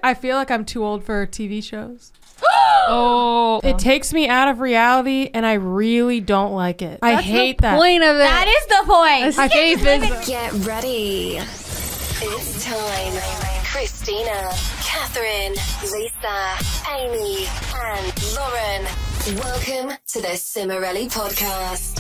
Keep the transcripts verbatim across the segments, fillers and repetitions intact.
I feel like I'm too old for T V shows. Oh. It takes me out of reality, and I really don't like it. I That's hate the that. point of it. That is the point. Escapism. Get ready. It's time. Christina, Catherine, Lisa, Amy, and Lauren. Welcome to the Cimorelli Podcast.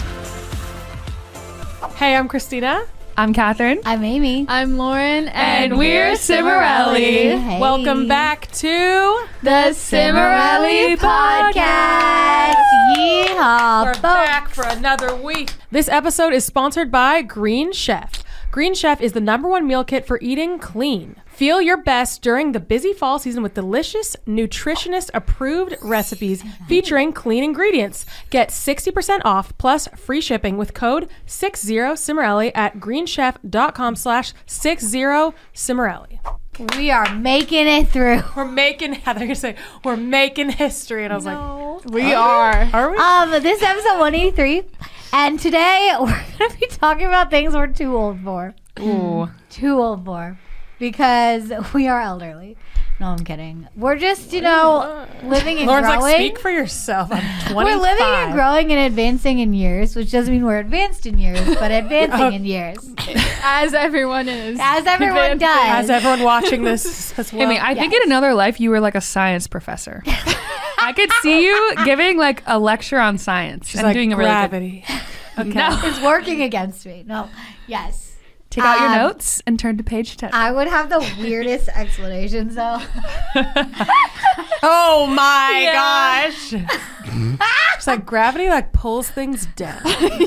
Hey, I'm Christina. I'm Catherine. I'm Amy. I'm Lauren, and, And we're Cimorelli. Hey. Welcome back to the Cimorelli Podcast. Yeehaw. We're folks. back for another week. This episode is sponsored by Green Chef. Green Chef is the number one meal kit for eating clean. Feel your best during the busy fall season with delicious, nutritionist-approved recipes featuring clean ingredients. Get sixty percent off plus free shipping with code sixty Cimorelli at greenchef.com slash 60 Cimorelli. We are making it through. We're making, Heather, you're saying, we're making history. And I was like, we are. are we? Um, this is episode one eighty-three, and today we're going to be talking about things we're too old for. Ooh. Too old for. Because we are elderly. No, I'm kidding. We're just, you know, living and Lauren's growing. like, speak for yourself. I'm twenty-five. We're living and growing and advancing in years, which doesn't mean we're advanced in years, but advancing in years. As everyone is. As everyone Advancing. does. As everyone watching this as well. I mean, I think in another life you were like a science professor. I could see you giving like a lecture on science She's and like, doing a really gravity. good. Okay. No. It's working against me. No. Yes. Take out your Um, notes and turn to page ten. I would have the weirdest explanations, though. Oh my Yeah. gosh. It's like gravity like pulls things down.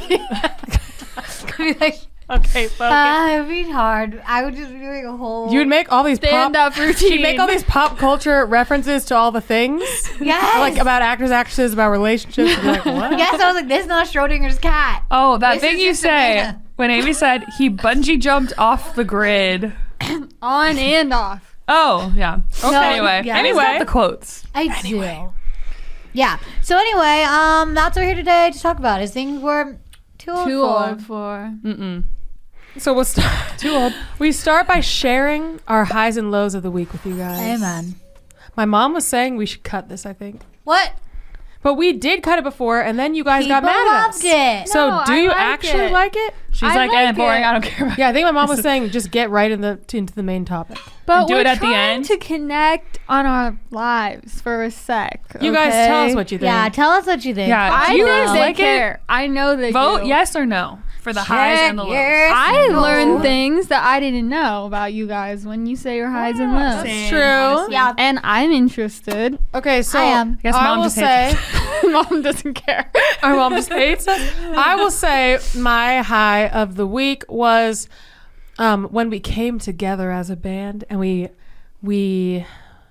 like, Okay, focus. uh, it would be hard. I would just be doing a whole. You would make all these Stand pop up routine. She'd make all these pop culture references to all the things. Yes. Like about actors, actresses, about relationships. You'd be like, what? Yes, I was like, this is not Schrodinger's cat. oh, that This thing is you just say Amanda. when Amy said he bungee jumped off the grid. On and off. Oh, yeah. Okay. No, anyway, yeah. Amy's got the quotes. I do. Yeah. So anyway, um, that's what we're here today to talk about. Is things we're too old Too for. old for. Mm-mm. So we'll start. Too old. We start by sharing our highs and lows of the week with you guys. Amen. My mom was saying we should cut this, I think. What? But we did cut it before, and then you guys got People mad at loved us. it. So No, do I you like actually it. like it? She's I like, eh, like boring. it. I don't care about Yeah, I think my mom was saying just get right in the to, into the main topic. But do we're it at the trying end. to connect on our lives for a sec. You guys okay? tell us what you think. Yeah, tell us what you think. Yeah, I do you know guys they like it? care. I know they Vote do. yes or no for the highs and the lows. Yes. I No. learned things that I didn't know about you guys when you say your highs and lows. That's true. Yeah. And I'm interested. Okay, so I am. I guess I mom will just say, hates Mom doesn't care. our mom just hates us. I will say my high of the week was um, when we came together as a band and we, we,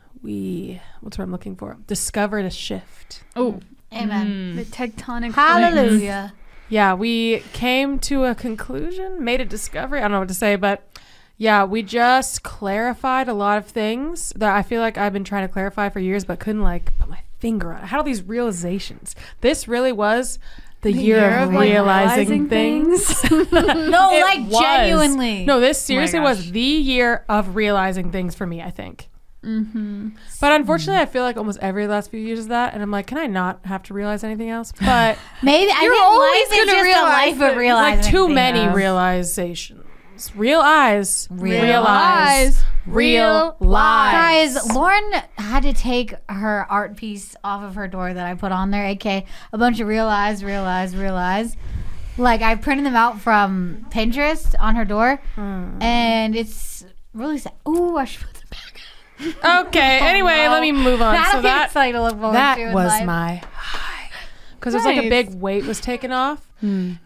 we, what's what I'm looking for? Discovered a shift. Oh, Amen. the tectonic plates. Hallelujah. Yeah, we came to a conclusion, made a discovery. I don't know what to say, but yeah, we just clarified a lot of things that I feel like I've been trying to clarify for years, but couldn't like put my finger on. I had all these realizations. This really was the, year, year of of, like, realizing, realizing things. No, It like was. genuinely. No, this seriously gosh. was the year of realizing things for me, I think. Mm-hmm. But unfortunately, I feel like almost every last few years is that, and I'm like, can I not have to realize anything else? But Maybe I You're think always life is gonna just a realize life of things. realizing. like too things. many Yeah. realizations. Real eyes. Real Realize. Real lies. Guys, Lauren had to take her art piece off of her door that I put on there, aka a bunch of realize, realize, realize. Like I printed them out from Pinterest on her door, Hmm. and it's really sad. Ooh, I should put them back. Okay. Anyway, no. let me move on. That'll So be that exciting to look forward to that in was life. my high because it was like a Nice. big weight was taken off, and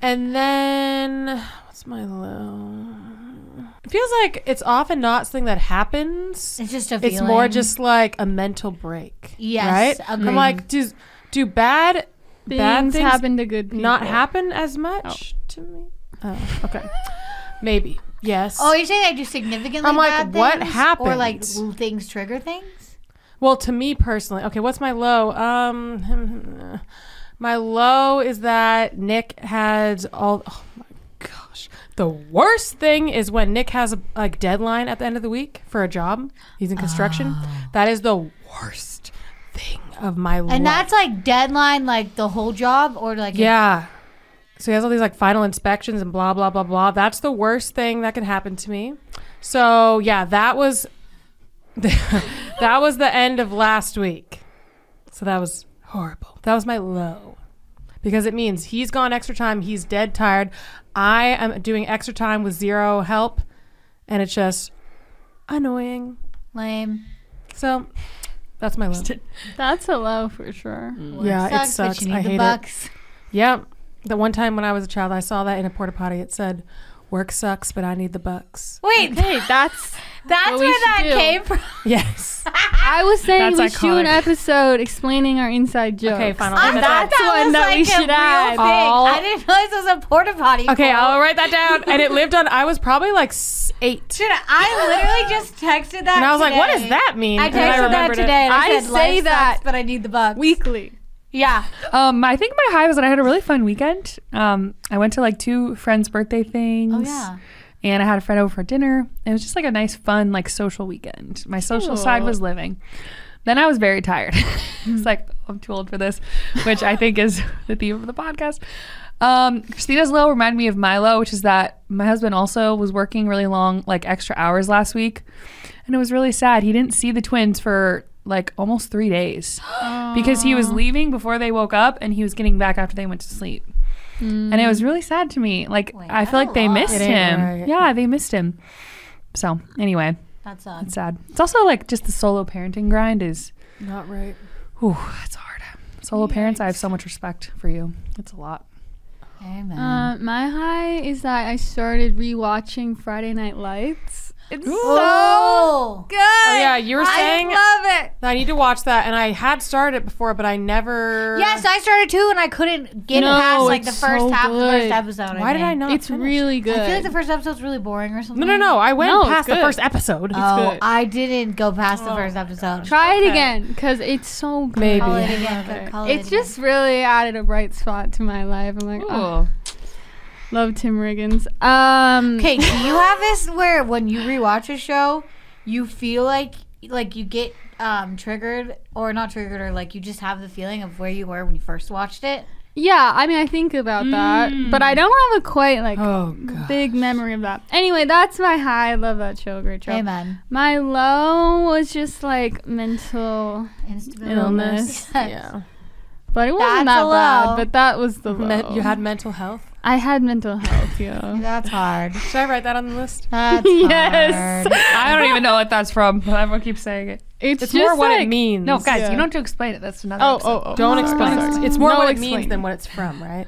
then what's my low? It feels like it's often not something that happens. It's just a It's feeling. more just like a mental break. Yes, right. agreed. I'm like, do do bad bad Things things happen to good people. not happen as much to me? Oh, okay, maybe yes. Oh, you're saying I do significantly I'm like, bad what things? Or like happens? l- things trigger things? Well, to me personally, okay, what's my low? Um, my low is that Nick had all. Oh my god, gosh. The worst thing is when Nick has a like deadline at the end of the week for a job. He's in construction. Oh. That is the worst thing of my life. And that's like deadline, like the whole job, or like yeah. So he has all these like final inspections and blah blah blah blah. That's the worst thing that can happen to me. So yeah, that was that was the end of last week. So that was horrible. That was my low. Because it means he's gone extra time. He's dead tired. I am doing extra time with zero help. And it's just annoying. lame. So that's my low. That's a low for sure. Yeah, Sucks, it sucks. But you need I the hate bucks. it. Yep. The one time when I was a child, I saw that in a porta potty. It said, work sucks, but I need the bucks. Wait, Hey, that's that's what we where should that do. came from. Yes. I was saying That's we should do an iconic. episode explaining our inside jokes. Okay, fine. I'll I write thought that That's that one was that like we a should real add. thing. All- I didn't realize it was a porta potty. Okay, Cole. I'll write that down. And it lived on, I was probably like s- eight. Dude, I literally just texted that And I was like, what today. does that mean? I And then texted that remembered it. today and I, I said, say life that sucks, but I need the bucks. Weekly. Yeah. Um, I think my high was that I had a really fun weekend. Um, I went to like two friends' birthday things. Oh, yeah. And I had a friend over for dinner. It was just like a nice, fun, like social weekend. My social side Cool. was living. Then I was very tired. It's like, I'm too old for this, which I think is the theme of the podcast. Um, Christina's low reminded me of my low, which is that my husband also was working really long, like extra hours last week. And it was really sad. He didn't see the twins for like almost three days because he was leaving before they woke up and he was getting back after they went to sleep. And it was really sad to me. Like, Wait, I feel like they that's a missed lot. It ain't him. right. Yeah, they missed him. So, anyway, That's odd. it's sad. It's also like just the solo parenting grind is, Not right. whew, it's hard. Solo parents, I have so much respect for you. It's a lot. Amen. Uh, my high is that I started rewatching Friday Night Lights. It's oh, good. Oh, yeah, you were saying I love it. I need to watch that. And I had started it before, but I never. Yes, I started too, and I couldn't get No, past like the it's first so half of the first good. episode. Why did I think. not? it's finish? really good. I feel like the first episode's really boring or something. No, no, no. I went No, it's past the good. first episode. Oh, good. I didn't go past the first episode. Try Okay. it again because it's so good. Maybe. Call it I again. love it. Call it It's again. just really added a bright spot to my life. I'm like, oh, love Tim Riggins. Um, Okay, do you have this where when you rewatch a show, you feel like like you get um, triggered or not triggered or like you just have the feeling of where you were when you first watched it? Yeah, I mean, I think about that, but I don't have a quite like Oh, God. big memory of that. Anyway, that's my high. I love that show. Great show. Amen. My low was just like mental Instability. illness, Yeah. but it wasn't That's that a bad. low. But that was the low. Me- you had mental health. I had mental health. Yeah. That's hard. Should I write that on the list? That's Yes. hard. I don't even know what that's from, but everyone keeps saying it. It's, It's just more what like, it means. No, guys, Yeah. you don't have to explain it. That's another Oh, episode. oh, oh. Don't Sorry. explain Sorry. it. It's more No what it explaining. means than what it's from, right?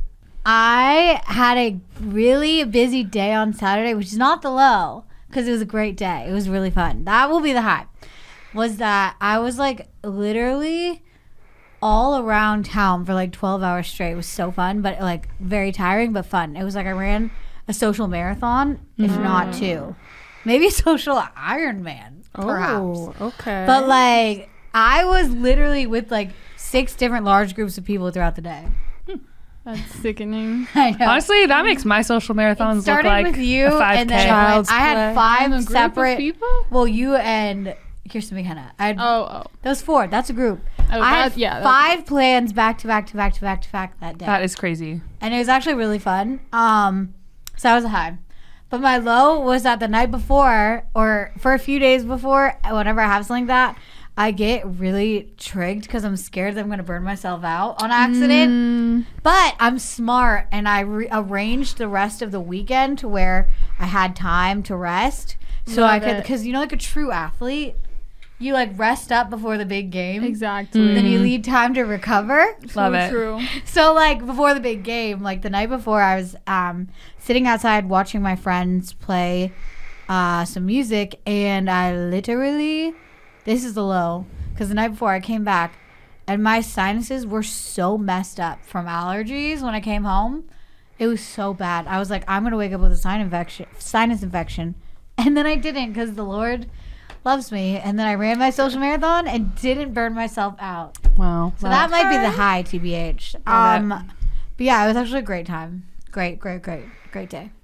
I had a really busy day on Saturday, which is not the low because it was a great day. It was really fun. That will be the high. Was that I was like literally all around town for like twelve hours straight. It was so fun, but like very tiring, but fun. It was like I ran a social marathon, if not two. Maybe a social Ironman, perhaps. Oh, okay. But like I was literally with like six different large groups of people throughout the day. That's sickening. I know. Honestly, that makes my social marathons look started like with you, a five K. and then it Child's went, I play. had five And a group separate of people. Well, you and Kirsten McKenna. I had Oh, oh, those four. That's a group. oh. I That, had yeah. that- five plans back to back to back to back to back that day, That is crazy. and it was actually really fun. Um, so that was a high. But my low was that the night before, or for a few days before, whenever I have something like that, I get really trigged because I'm scared that I'm going to burn myself out on accident. Mm, But I'm smart, and I re- arranged the rest of the weekend to where I had time to rest, so Love I could. it. Because you know, like a true athlete, you like rest up before the big game, exactly. then you need time to recover. Love so it. True. So like before the big game, like the night before, I was um, sitting outside watching my friends play uh, some music, and I literally, this is the low, because the night before I came back, and my sinuses were so messed up from allergies when I came home. It was so bad. I was like, I'm gonna wake up with a sinus infection, sinus infection, and then I didn't because the Lord loves me. And then I ran my social marathon and didn't burn myself out. Wow. So that might be the high, T B H. Love Um, but yeah, it was actually a great time. Great, great, great, great day.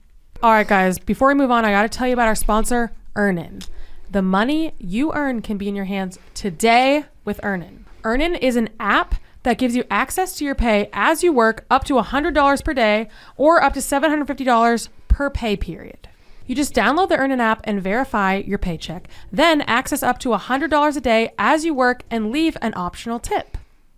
All right, guys, before we move on, I got to tell you about our sponsor, Earnin. The money you earn can be in your hands today with Earnin. Earnin is an app that gives you access to your pay as you work up to one hundred dollars per day or up to seven hundred fifty dollars per pay period. You just download the Earnin app and verify your paycheck. Then access up to one hundred dollars a day as you work and leave an optional tip.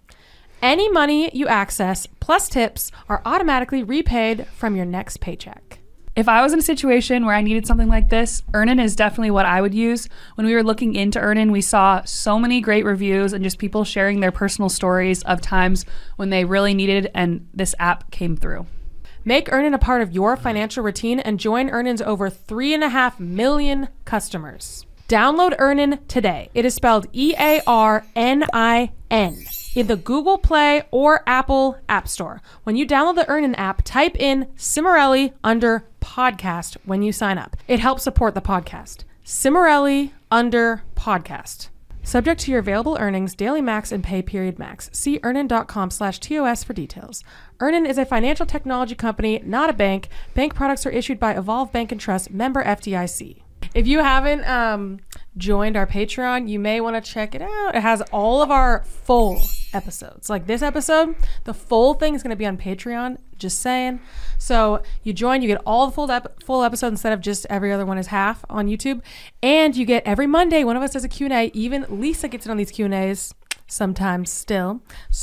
Any money you access plus tips are automatically repaid from your next paycheck. If I was in a situation where I needed something like this, Earnin is definitely what I would use. When we were looking into Earnin, we saw so many great reviews and just people sharing their personal stories of times when they really needed, and this app came through. Make Earnin a part of your financial routine and join Earnin's over three and a half million customers. Download Earnin today. It is spelled E A R N I N in the Google Play or Apple App Store. When you download the Earnin app, type in Cimorelli under podcast when you sign up. It helps support the podcast. Cimorelli under podcast. Subject to your available earnings, daily max, and pay period max. See earnin.com slash TOS for details. Earnin is a financial technology company, not a bank. Bank products are issued by Evolve Bank and Trust, member F D I C. If you haven't um, joined our Patreon, you may want to check it out. It has all of our full episodes. Like this episode, the full thing is going to be on Patreon, just saying. So you join, you get all the full ep- full episodes instead of just every other one is half on YouTube. And you get every Monday, one of us does a Q and A. Even Lisa gets in on these Q and A's sometimes still.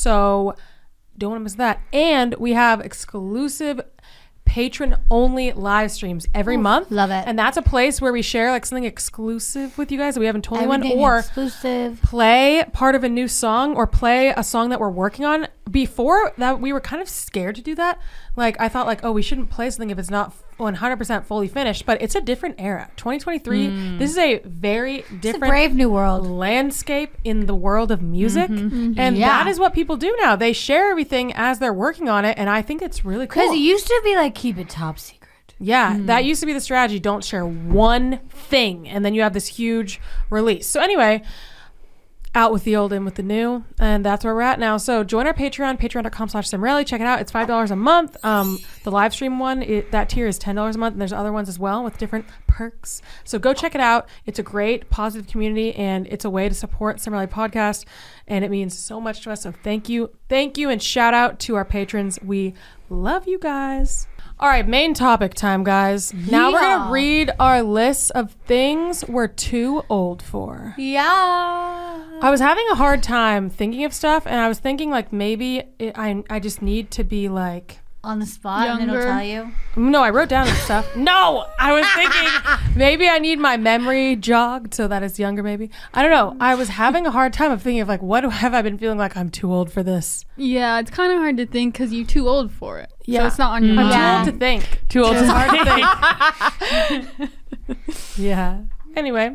So don't want to miss that. And we have exclusive patron only live streams every Ooh, month. love it. And that's a place where we share like something exclusive with you guys that we haven't told anyone, Everything or exclusive. play part of a new song or play a song that we're working on. Before that, we were kind of scared to do that. Like I thought like, oh, we shouldn't play something if it's not one hundred percent fully finished, but it's a different era. twenty twenty-three, mm. This is a very different It's a brave new world landscape in the world of music. Mm-hmm. Mm-hmm. And Yeah. that is what people do now. They share everything as they're working on it. And I think it's really cool. because it used to be like keep it top secret. Yeah, that used to be the strategy. Don't share one thing. And then you have this huge release. So anyway, out with the old, in with the new. And that's where we're at now. So join our Patreon, patreon.com slash Cimorelli. Check it out. It's five dollars a month. Um, the live stream one, it, that tier is ten dollars a month. And there's other ones as well with different perks. So go check it out. It's a great, positive community. And it's a way to support Cimorelli Podcast. And it means so much to us. So thank you. Thank you. And shout out to our patrons. We love you guys. All right, main topic time, guys. Now we're going Yeah. to read our list of things we're too old for. Yeah. I was having a hard time thinking of stuff, and I was thinking, like, maybe it, I I just need to be, like... On the spot, and Younger. it'll tell you. No, I wrote down the stuff. No! I was thinking maybe I need my memory jogged so that it's younger, maybe. I don't know. I was having a hard time of thinking of, like, what have I been feeling like I'm too old for this? Yeah, it's kind of hard to think because you're too old for it. Yeah. So it's not on your I'm mind. Yeah. too old to think. Too old It's to hard to think. Yeah. Anyway,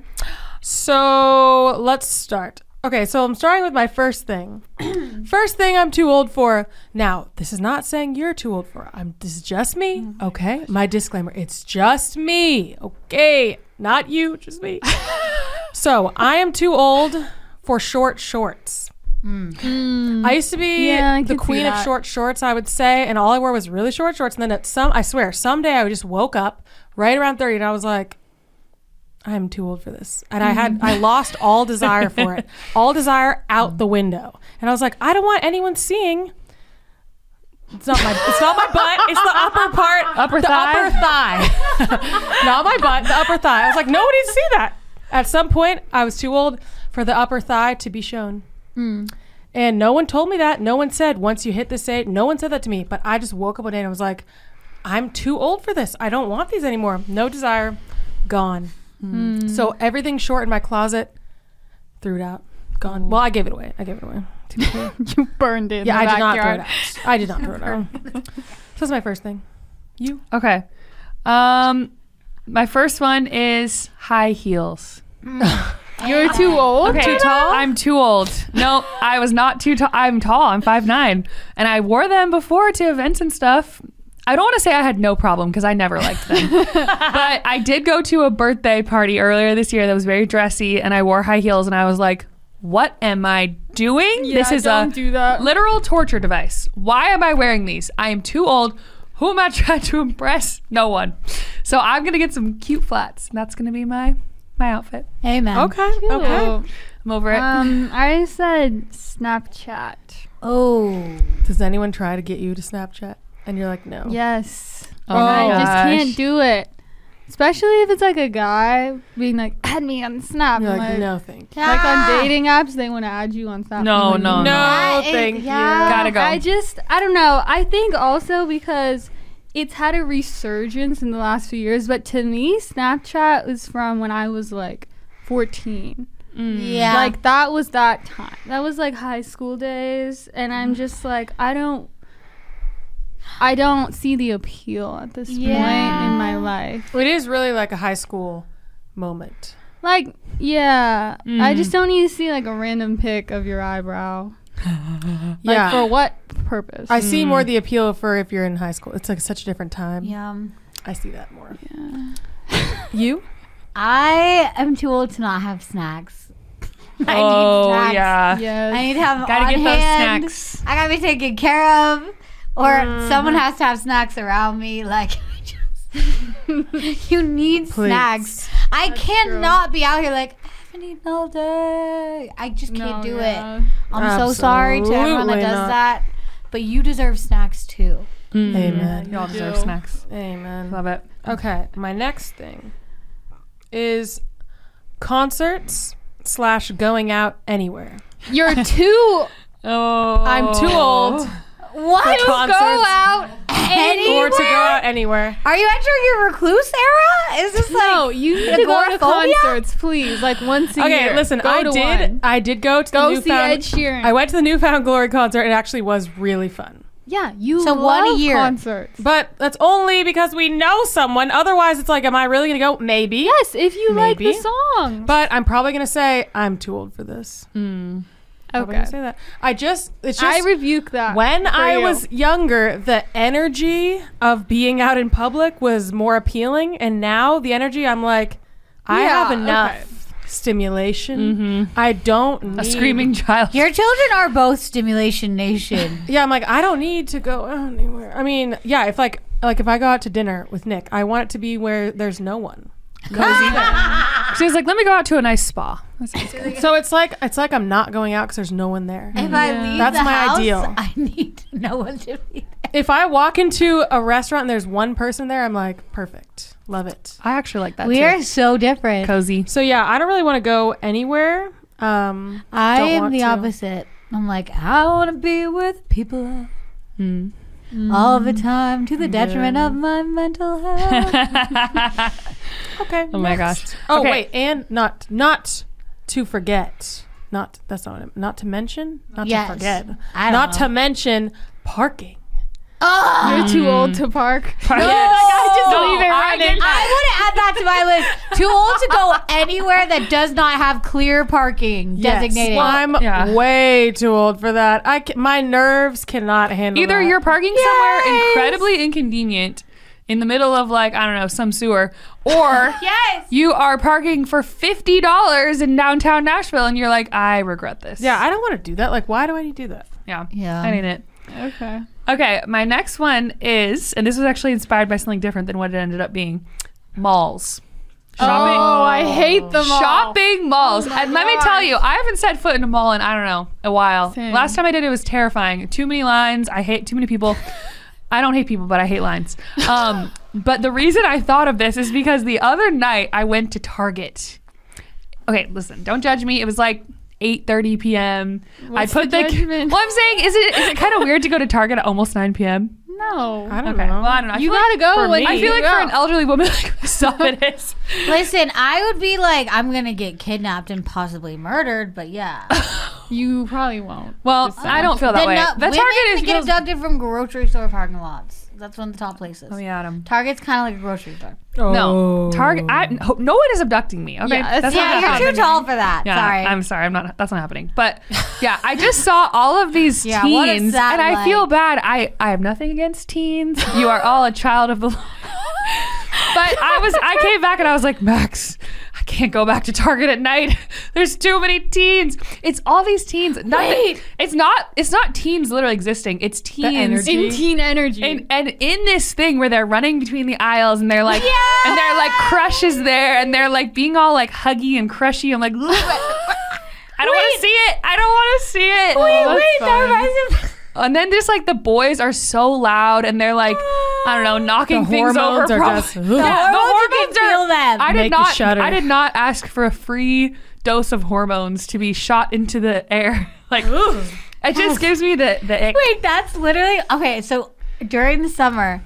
so let's start. Okay, so I'm starting with my first thing. First thing I'm too old for. Now, this is not saying you're too old for. I'm. This is just me. Okay, my disclaimer. It's just me. Okay, not you, just me. So I am too old for short shorts. I used to be Yeah, I the could see queen of that. short shorts, I would say, and all I wore was really short shorts. And then at some, I swear, someday I just woke up right around thirty, and I was like, I'm too old for this. And I had, I lost all desire for it. All desire out the window. And I was like, I don't want anyone seeing. It's not my, it's not my butt. It's the upper part. Upper the thigh? upper thigh. Not my butt, the upper thigh. I was like, nobody see that. At some point, I was too old for the upper thigh to be shown. And no one told me that. No one said, once you hit this age, no one said that to me. But I just woke up one day and I was like, I'm too old for this. I don't want these anymore. No desire. Gone. Mm. So everything short in my closet, threw it out. Gone. Well, I gave it away. I gave it away. To be clear. You burned it in Yeah, the I did not throw backyard. it out. I did not throw it out. So that's my first thing. You? Okay. Um, my first one is high heels. You're too old? Okay, Too tall? I'm too old. No, I was not too tall. I'm tall. I'm five nine, and I wore them before to events and stuff. I don't want to say I had no problem because I never liked them. But I did go to a birthday party earlier this year that was very dressy, and I wore high heels, and I was like, what am I doing? Yeah, this is don't a do that. literal torture device. Why am I wearing these? I am too old who am I trying to impress? No one. So I'm gonna get some cute flats. And that's gonna be my my outfit. Amen. Okay. Okay. I'm over it. Um, I said Snapchat. Oh. Does anyone try to get you to Snapchat? And you're like, no. Yes. Oh And my I just gosh. can't do it. Especially if it's like a guy being like, add me on Snap. You're I'm like, like, no, thank you. like on Ah. dating apps, they want to add you on Snap. No, I'm like, no, No, That is- thank yeah. Gotta go. I just, I don't know. I think also because it's had a resurgence in the last few years, but to me, Snapchat was from when I was like fourteen. Yeah. Like that was that time. That was like high school days, and I'm just like, I don't, I don't see the appeal at this Yeah. point in my life. It is really like a high school moment. Like, yeah, I Mm. just don't need to see like a random pic of your eyebrow. Like Yeah. for what purpose? I see more the appeal for if you're in high school. It's like such a different time. Yum. I see that more. Yeah. You? I am too old to not have snacks. I oh need snacks. yeah. Yes. I need to have them Gotta on get hand. those snacks. I gotta be taken care of, or someone has to have snacks around me. Like, just, you need Please. snacks. I That's cannot be out here like I haven't eaten all day. I just can't No, do yeah. it. I'm so sorry to everyone that Absolutely does not. that, but you deserve snacks too. Amen. You all deserve do. snacks. Amen. Love it. Okay, my next thing is concerts slash going out anywhere. You're too. Oh, I'm too old What? For concerts. Go out anywhere? or to go out anywhere. Are you entering your recluse era? Is this No, like you need to go to agoraphobia? concerts, please. Like once a year. Okay, listen, Go I to did one. I did go to Go the see Newfound Ed Sheeran. I went to the Newfound Glory concert. It actually was really fun. Yeah, you So love one a year. concerts. But that's only because we know someone. Otherwise, it's like, am I really going to go? Maybe. Yes, if you like Maybe. the song. But I'm probably going to say, I'm too old for this. Probably Okay. gonna say that. I just, it's I just, rebuke that. when for I you. was younger, the energy of being out in public was more appealing. And now the energy, I'm like, I Yeah, have enough okay. stimulation. I don't need a screaming child. Your children are both stimulation nation. Yeah, I'm like, I don't need to go out anywhere. I mean, yeah, if like, like if I go out to dinner with Nick, I want it to be where there's no one. She was like, let me go out to a nice spa. That sounds good. So it's like, it's like I'm not going out because there's no one there. If I Yeah. leave That's the my house, ideal. I need to know what to be there. If I walk into a restaurant and there's one person there, I'm like, perfect. Love it. I actually like that We too. are so different. Cozy. So yeah, I don't really want to go anywhere. Um, I don't am want the to. opposite. I'm like, I want to be with people Mm. all the time to the detriment of my mental health. okay. Oh my next. gosh. Oh Okay. wait, and not not to forget. Not that's not what I'm, not to mention. Not Yes. to forget. I don't Not know. to mention parking. Oh, You're too old to park. Yes. I just No, leave it I running. get I want to add that to my list. Too old to go anywhere that does not have clear parking Yes. designated. Well, I'm Yeah. way too old for that. I ca- my nerves cannot handle Either that. you're parking somewhere incredibly inconvenient in the middle of like, I don't know, some sewer, or yes. you are parking for fifty dollars in downtown Nashville and you're like, I regret this. Yeah, I don't want to do that. Like, why do I need to do that? Yeah. Yeah. I need it. Okay. Okay, my next one is, and this was actually inspired by something different than what it ended up being, malls. Shopping. Oh, I hate them all. Shopping malls. Oh my and let me gosh. tell you, I haven't set foot in a mall in, I don't know, a while. Same. Last time I did it was terrifying. Too many lines. I hate too many people. I don't hate people, but I hate lines. Um, but the reason I thought of this is because the other night I went to Target. Okay, listen, don't judge me. It was like eight thirty p.m. What's I put the the, judgment? well, I'm saying, is it is it kind of weird to go to Target at almost nine p.m.? No. I don't Okay, know. well, I don't know. I You feel like- gotta go for when me- I you feel like go. for an elderly woman like myself, it is. Listen, I would be like, I'm gonna get kidnapped and possibly murdered, but yeah. You probably won't. Well, Just I don't feel that Then way. no- The women Target is get feels- abducted from grocery store parking lots. That's one of the top places. Oh yeah, Adam. Target's kind of like a grocery store. No, Target. I, no no one is abducting me. Okay, Yeah, that's Yeah, not you're happening. too tall for that. Yeah, Sorry. I'm sorry. I'm not. That's not happening. But yeah, I just saw all of these Yeah, what is teens, that and I like? feel bad. I I have nothing against teens. You are all a child of the Lord. But I was. I came back and I was like, Max, I can't go back to Target at night. There's too many teens. It's all these teens. Not Wait. that- it's not. It's not teens literally existing. It's teens. energy. In teen energy. And, and in this thing where they're running between the aisles and they're like, Yeah! and they're like crushes there and they're like being all like huggy and crushy. I'm like, I don't want to see it. I don't want to see it. Oh, Wait, that's that fun. reminds me. And then just like the boys are so loud and they're like, I don't know, knocking The things over. hormones are prob- just- yeah, The the hormones, you hormones can are. feel them. I did Make you not. shudder. I did not ask for a free dose of hormones to be shot into the air. Like, it just gives me the the ick. Wait, that's literally okay. So during the summer,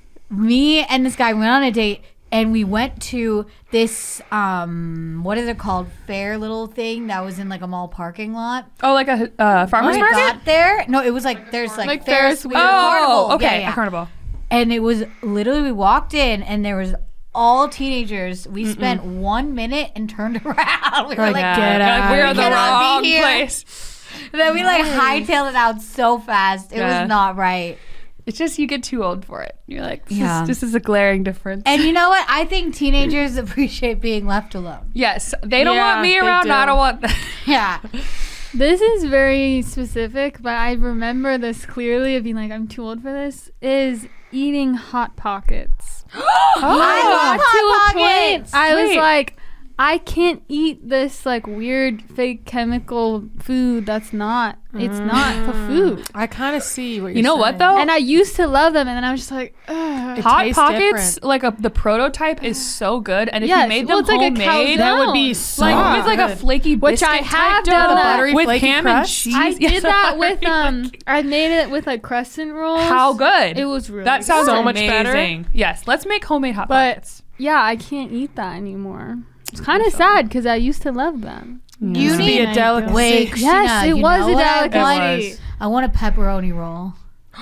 me and this guy went on a date, and we went to this um, what is it called? Fair little thing that was in like a mall parking lot. Oh, like a uh, farmer's When we market. got there, no, it was like there's like, Like Ferris Ferris wheel, wheel. Oh, carnival. okay, Yeah, yeah. a carnival. And it was literally we walked in, and there was all teenagers. We spent one minute and turned around. We were like, Yeah. get You're like, out. we're We in the cannot be wrong here. place. then we like hightailed it out so fast. It Yeah. was not right. It's just you get too old for it. You're like, this, Yeah. is, this is a glaring difference. And you know what? I think teenagers appreciate being left alone. Yes, they don't Yeah, want me they around. do. I don't want. Them. Yeah. This is very specific, but I remember this clearly of being like, I'm too old for this, is eating Hot Pockets. I love Hot to a point, Pockets. I was Wait. like, I can't eat this like weird fake chemical food that's not, it's not the food. I kind of see what you're You know what saying. though? And I used to love them, and then I was just like, ugh. It Hot tastes Pockets, different. like a the prototype is so good, and if Yes, you made well, them it's like a homemade, calzone. That would be so like with like a good. flaky Which biscuit I type have dough done that. Buttery with flaky ham crust? and cheese. I Yes, did that with buttery um, flaky- I made it with like crescent rolls. How good! It was really that sounds good. So much better. amazing. Yes, let's make homemade Hot But Pockets. yeah, I can't eat that anymore. It's kind of sad because I used to love them. You Used to be need a delicacy. Wait, Yes, Christina, it you was know a what I delicacy. want? I want a pepperoni roll.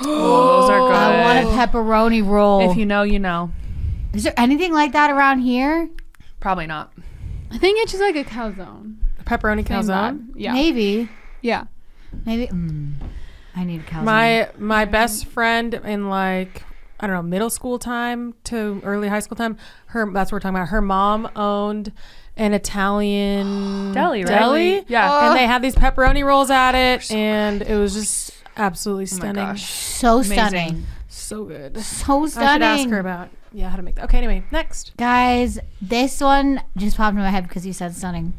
Oh, those are good. I want a pepperoni roll. If you know, you know. Is there anything like that around here? Probably not. I think it's just like a calzone. Pepperoni Same calzone. vibe. Yeah. Maybe. Yeah. Maybe. Mm, I need a calzone. My my best friend in like I don't know middle school time to early high school time. Her that's what we're talking about. Her mom owned an Italian Deli, right? Deli, Yeah. and they had these pepperoni rolls at it, and it was just absolutely Oh my stunning. gosh. so Amazing. stunning. So good. So I should stunning. ask her about yeah how to make that. Okay, anyway, next. Guys, this one just popped in my head because you said stunning.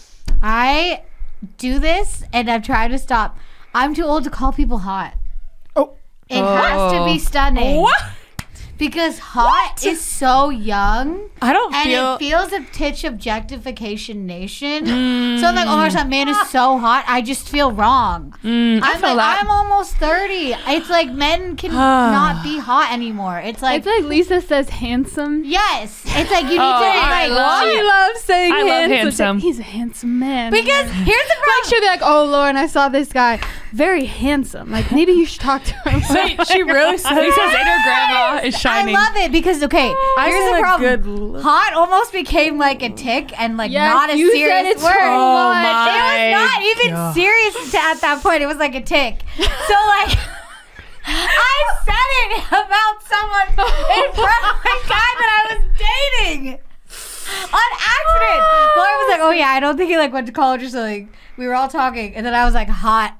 I do this and I'm trying to stop. I'm too old to call people hot. Oh. It has to Oh. be stunning. What? Because hot is so young. I don't And feel. it feels a titch objectification nation. Mm. So I'm like, oh my gosh, that man is so hot. I just feel wrong. Mm, I I'm feel like, that. I'm almost thirty. It's like men can not be hot anymore. It's like, It's like Lisa says handsome. yes. It's like you need Oh, to I like love- She loves saying I love handsome. handsome. He's a handsome man. because here's the like problem. she'll be like, oh Lauren, I saw this guy, very handsome. Like maybe you should talk to him. Wait, she really said Lisa's inner grandma is shining. I love it because okay, I here's say, the like, problem. good look. Hot almost became like a tick and like Yes, not a you said serious it word. so Oh much. my It was not even God. serious to, at that point. It was like a tick. So like I said it about someone in front of a guy that I was dating on accident. Laura was like, "Oh yeah, I don't think he like went to college or something." We were all talking, and then I was like, "Hot."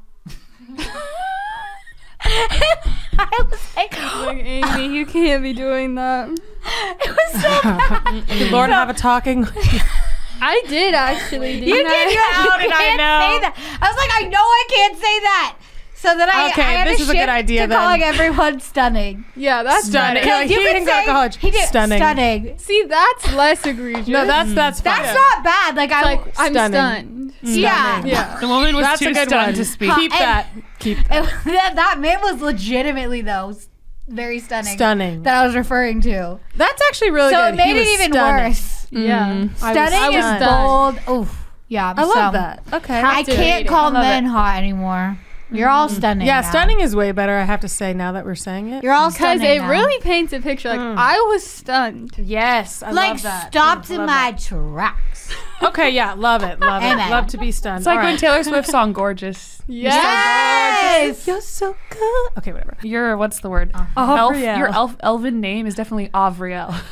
I was like, Like, Amy, you can't be doing that. it was so bad. Did Lauren have a talking? I did actually. You Didn't did. You, How you did I can't know? say that. I was like, I know I can't say that. So then I, Okay, I had this to is a good shift idea to then. calling everyone stunning. Yeah, that's Stunning. better. Yeah, he you didn't can go to say college. He did Stunning. stunning. See, that's less egregious. No, that's that's fine. That's not bad. Like I like I'm Stunning. stunned. yeah. Yeah. The woman was That's too a good stunned one. to speak. Keep And- that. Keep It- that, that man was legitimately though s- very stunning. stunning. That I was referring to. That's actually really So good. it made He it was even stunning. worse. Yeah. I was Stunning I was is stunned. bold. Oof. Yeah. I love so that. Okay. I can't Captivating. call I love men it. hot anymore. You're all stunning. Yeah, now. stunning is way better. I have to say now that we're saying it. You're all Because stunning. it now. really paints a picture. Like I was stunned. Yes, I like love that. stopped Mm, in love my that. tracks. Okay, yeah, love it, love it, Amen. love to be stunned. It's like All when right. Taylor Swift song "Gorgeous." Yes. You're so good. Okay, whatever. Your what's the word? Elf, Avriel. your elf elven name is definitely Avriel.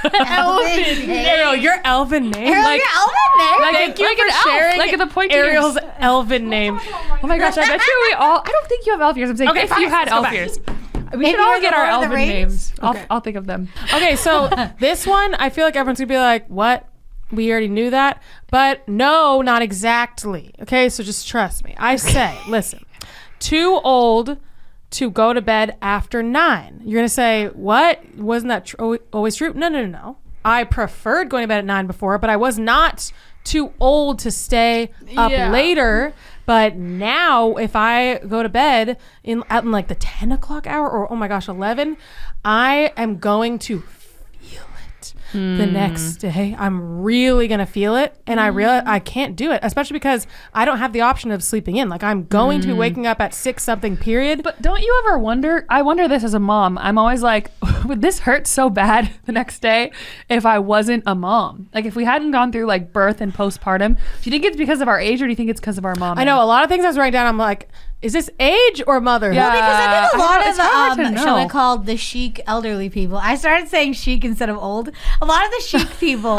Elvin name. Ariel, your elven name. Ariel, like, your elven name? like thank a- you like for an elf, sharing like the pointy Ariel's ears. elven name. Oh my gosh, I bet you we all. I don't think you have elf ears. I'm saying Okay, if fine, you had let's go elf back. ears. We Maybe should all you're get the our Lord of the elven Rings? names. I'll, Okay. I'll think of them. Okay, so this one, I feel like everyone's gonna be like, "What? We already knew that," but no, not exactly. Okay, so just trust me. I say, listen, too old to go to bed after nine. You're gonna say, "What? Wasn't that tr- al- always true?" No, no, no, no. I preferred going to bed at nine before, but I was not too old to stay up Yeah. later. But now, if I go to bed in at in like the ten o'clock hour, or oh my gosh, eleven, I am going to feel it the next day. I'm really gonna feel it, and I realize I can't do it, especially because I don't have the option of sleeping in. Like I'm going to be waking up at six something. Period. But don't you ever wonder? I wonder this as a mom. I'm always like, would this hurt so bad the next day if I wasn't a mom? Like if we hadn't gone through like birth and postpartum, do you think it's because of our age or do you think it's because of our mom? I know a lot of things I was writing down. I'm like, is this age or motherhood? Yeah. Because I think a I lot know, of it's the, hard to um, shall I know. call the chic elderly people. I started saying chic instead of old. A lot of the chic people,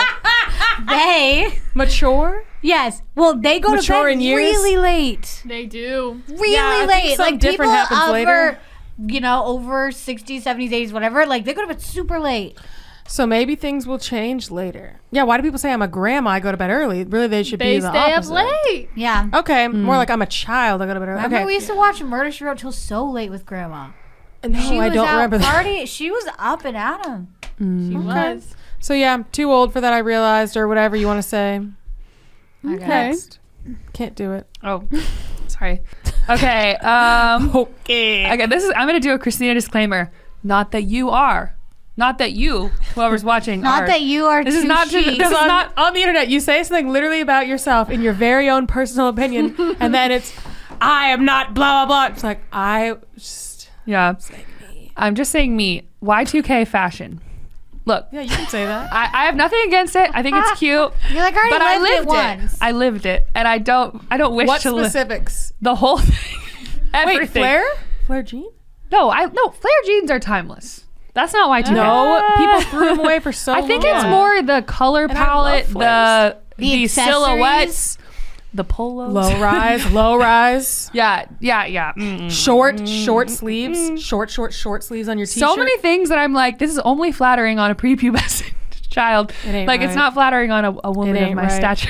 they, Mature. yes, well, they go Mature to bed in years? really late. They do. Really Yeah, I think late. something Like different people happens over, later. you know, over sixties, seventies, eighties, whatever, like they go to bed super late. So maybe things will change later. Yeah. Why do people say I'm a grandma? I go to bed early. Really, they should They be the stay up opposite. late. Yeah. Okay, more like I'm a child. I go to bed early. Remember Okay. we used to watch Murder, She Wrote till so late with Grandma. No, She I was don't out remember that. party. She was up and at 'em. She was. So yeah, I'm too old for that. I realized, or whatever you want to say. Okay. Next. Can't do it. Oh, sorry. Okay. Um, Okay. okay. This is. I'm gonna do a Christina disclaimer. Not that you are. Not that you, whoever's watching, Not are. that you are This too is not. To, chic. this is on, not. on the internet. You say something literally about yourself in your very own personal opinion, and then it's, I am not blah blah blah. It's like I just. Yeah. I'm just saying me. Y two K fashion. Look. Yeah, you can say that. I, I have nothing against it. I think it's cute. You're like, I already But I lived, lived it once. I lived it, and I don't. I don't wish What to live specifics? the whole thing. Everything. Wait, Flair? Flair jean? No, I no. Flare jeans are timeless. That's not Y two K. No, people threw them away for so long. I think it's more the color I love palette, the flares. the, The silhouettes, the polos. low rise, low rise, Yeah, yeah, yeah. Mm-mm. short, short sleeves, short, short, short sleeves on your t-shirt. So many things that I'm like, this is only flattering on a prepubescent child. It ain't Like it's right. not flattering on a, a woman It of ain't my right. stature.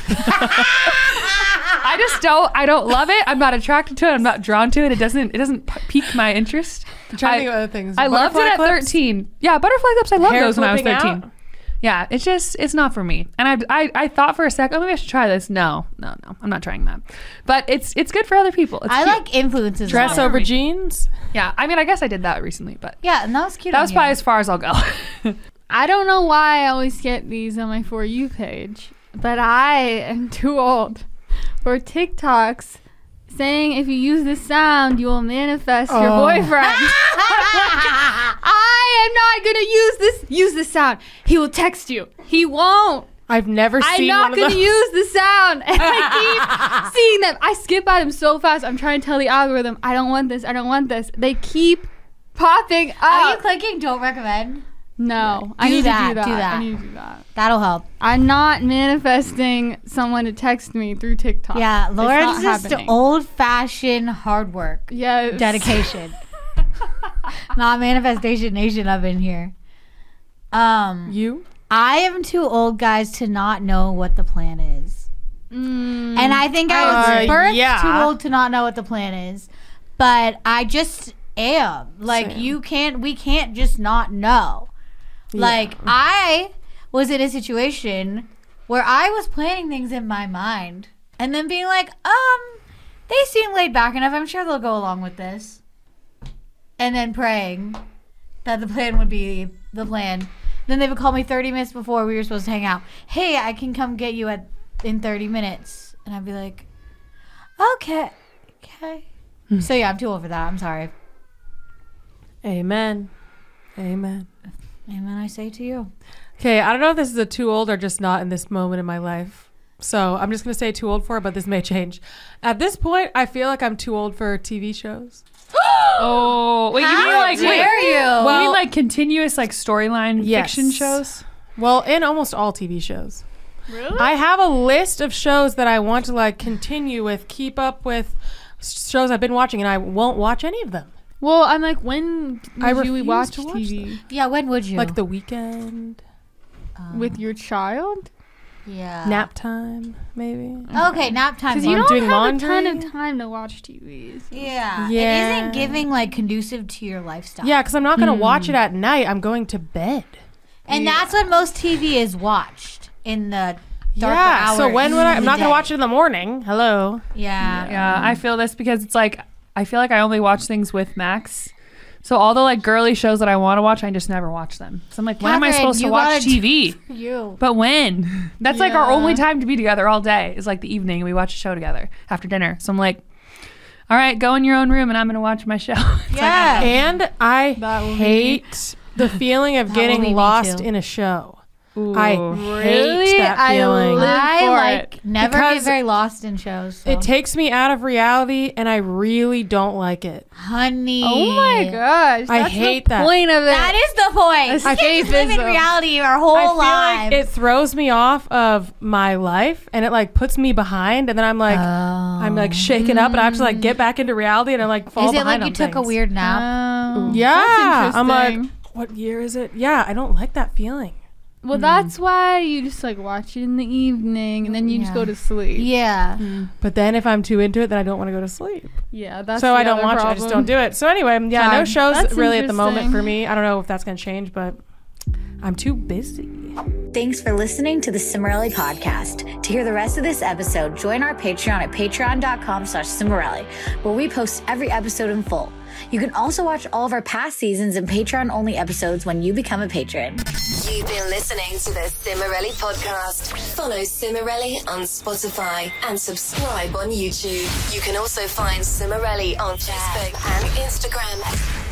I just don't. I don't love it. I'm not attracted to it. I'm not drawn to it. It doesn't. It doesn't p- pique my interest. I'm trying I- to think of other things. I loved it Butterfly at clips? thirteen. Yeah, butterfly clips. I loved Hair those when I was flipping thirteen. out? Yeah, it's just it's not for me. And I, I I thought for a sec, oh maybe I should try this. No, no, no, I'm not trying that. But it's it's good for other people. It's I cute. like influences. Dress on it. over jeans. Yeah, I mean I guess I did that recently, but Yeah, and that was cute. that on was you. probably as far as I'll go. I don't know why I always get these on my For You page, but I am too old for TikToks saying if you use this sound, you will manifest your Oh. boyfriend. I am not gonna use this. Use this sound. He will text you. He won't. I've never I'm seen not one gonna of those. use the sound. And I keep seeing them. I skip by them so fast. I'm trying to tell the algorithm, I don't want this. I don't want this. They keep popping up. Are you clicking don't recommend? No, I Do need that, to do that. do that. I need to do that. That'll help. I'm not manifesting someone to text me through TikTok. Yeah, It's Lauren's not just happening. old fashioned hard work. Yes. Dedication. Not manifestation nation up in here. Um You? I am too old, guys, to not know what the plan is. Mm, And I think I was Uh, birthed yeah. too old to not know what the plan is. But I just am. Like Same. you can't we can't just not know. Like I was in a situation where I was planning things in my mind and then being like, um, they seem laid back enough. I'm sure they'll go along with this. And then praying that the plan would be the plan. Then they would call me thirty minutes before we were supposed to hang out. Hey, I can come get you at in thirty minutes. And I'd be like, okay. Okay. So yeah, I'm too old for that. I'm sorry. Amen. Amen. Amen, I say to you. Okay, I don't know if this is a too old or just not in this moment in my life. So I'm just going to say too old for it, but this may change. At this point, I feel like I'm too old for T V shows. Oh, wait, you mean How like wait, dare you? you Well- mean like continuous like storyline Yes. fiction shows? Well, in almost all T V shows. Really? I have a list of shows that I want to like continue with, keep up with shows I've been watching, and I won't watch any of them. Well, I'm like, when I would you refuse watch to watch T V Yeah, when would you? Like The Weekend, with your child? yeah. nap time, maybe. Okay, nap time. Because you I'm don't doing have laundry. a ton of time to watch T V. so- Yeah. Yeah. It isn't giving like conducive to your lifestyle. Yeah, because I'm not gonna watch it at night. I'm going to bed. And that's when most T V is watched in the darker yeah. hours. So when would I? of I'm the not gonna day. watch it in the morning. Hello. Yeah. Yeah, I feel this because it's like I feel like I only watch things with Max. So all the like girly shows that I want to watch, I just never watch them. So I'm like, when am I Catherine, supposed to you watch gotta T V? You. But when? That's like our Yeah. only time to be together all day is like the evening, and we watch a show together after dinner. So I'm like, all right, go in your own room, and I'm gonna watch my show. It's Yeah. And I That will be- hate the feeling of That will be getting me lost too. in a show. Like, I ooh. hate that I feeling. live I for like it. never Because get very lost in shows. So. It takes me out of reality, and I really don't like it. Honey. Oh my gosh. I that's hate the that. point of it. That is the point. You can't just live in Escapism. reality our whole I feel lives. like it throws me off of my life, and it like puts me behind, and then I'm like, I'm like shaken up, and I have to like get back into reality, and I like fall Is it behind like you on took a things. weird nap? Oh, Yeah, that's I'm like, interesting. what year is it? Yeah, I don't like that feeling. Well, that's why you just like watch it in the evening and then you just Yeah. go to sleep. Yeah. But then if I'm too into it, then I don't want to go to sleep. Yeah, that's so the I don't other watch it. I just don't problem. do it. So anyway, yeah, no Fine. shows That's really at the moment interesting. for me. I don't know if that's going to change, but I'm too busy. Thanks for listening to the Cimarelli podcast. To hear the rest of this episode, join our Patreon at patreon.com slash Cimarelli, where we post every episode in full. You can also watch all of our past seasons and Patreon-only episodes when you become a patron. You've been listening to the Cimarelli podcast. Follow Cimarelli on Spotify and subscribe on YouTube. You can also find Cimarelli on Facebook and Instagram.